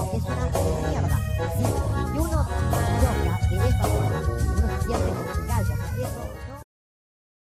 es una mierda. Si uno toca de esa forma, uno se siente como un gallo. O sea, eso